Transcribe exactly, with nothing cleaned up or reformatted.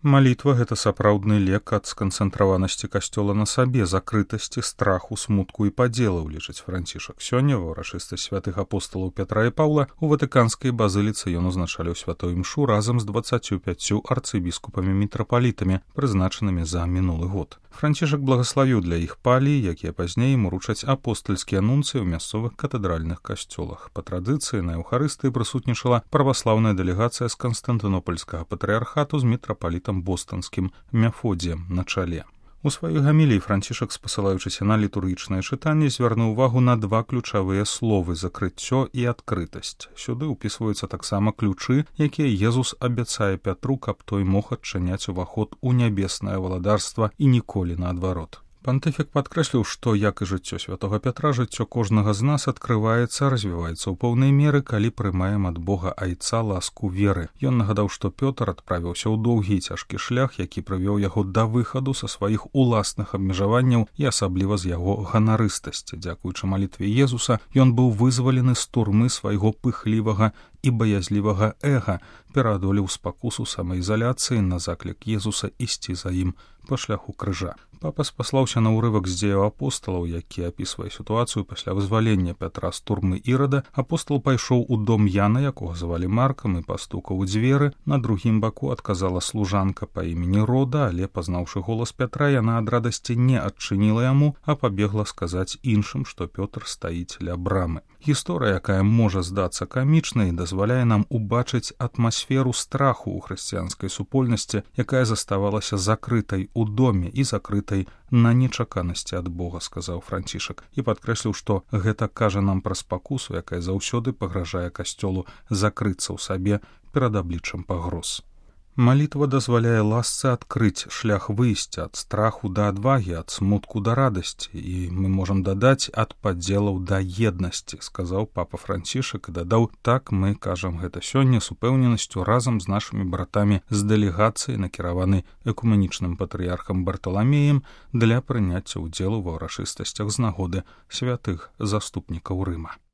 Малітва — гэта сапраўдны лек ад сканцэнтраванасці касцёла на сабе, закрытасці, страху, смутку і падзелаў, лічыць Францішак. Сёння ва ўрачыстасць святых апосталаў Пятра і Паўла у ватыканскай базыліцы ён узначаліў святую імшу разам з дваццаццю пяццю арцыбіскупамі-мітрапалітамі, прызначанымі за мінулы год. Францішак благаславіў для іх палій, якія пазней ему ручаць апостальскія анунцыі ў мясцовых катэдральных касцёлах. Па традыцыі на Еўхарыстыі прысутнічала праваслаўная дэлегацыя з Канстантынопольскага патрыархату з мітрапалітам бостанскім Мефодіем на чале. У сваёй гаміліі Францішак, спасылаючыся на літургічнае чытанне, звярнуў увагу на два ключавыя словы — закрыццё і адкрытасць. Сюды ўпісваюцца таксама ключы, якія Езус абяцае Пятру, каб той мог адчыняць уваход у нябеснае валадарства і ніколі наадварот. Пантыфік падкрэсліў, што, як і жыццё святога Пятра, жыццё кожнага з нас адкрываецца, развіваецца ў поўнай меры, калі прымаем ад Бога Айца ласку веры. Ён нагадаў, што Пётр адправіўся ў доўгі і цяжкі шлях, які прывёў яго да выхаду са сваіх уласных абмежаванняў і асабліва з яго ганарыстасці. Дзякуючы малітве Езуса, ён быў вызвалены з турмы свайго пыхлівага і баязлівага эга, пераадолеў спакусу самаізаляцыі на заклік Езуса ісці за ім па шляху крыжа. Папа спаслаўся на ўрывак з дзеяў апосталаў, які апісвае сітуацыю пасля вызвалення Пятра з турмы Ірада. Апостал пайшоў у дом Яна, якога звалі Маркам, і пастукаў у дзверы. На другім баку адказала служанка па імені Рода, але, пазнаўшы голас Пятра, яна ад радасці не адчыніла яму, а пабегла сказаць іншым, што Пётр стаіць ля брамы. Гісторыя, якая можа здацца камічнай, дазваляе нам убачыць атмасферу страху ў хрысціянскай супольнасці, якая заставалася закрытай у доме і закрытай на нечаканасці ад Бога, сказаў Францішак, і падкрэсліў, што гэта кажа нам пра спакусу, якая заўсёды пагражае касцёлу закрыцца ў сабе перад абліччам пагроз. Малітва дазваляе ласцы адкрыць шлях выйсця ад страху да адвагі, ад смутку да радасці, і мы можам дадаць ад падзелаў да еднасці, сказаў папа Францішак і дадаў: так мы кажам гэта сёння з упэўненасцю разам з нашымі братамі з дэлегацыі, накіраванай экуменічным патрыярхам Барталамеем для прыняцця ўдзелу ва ўрачыстасцях з нагоды святых заступнікаў Рыма.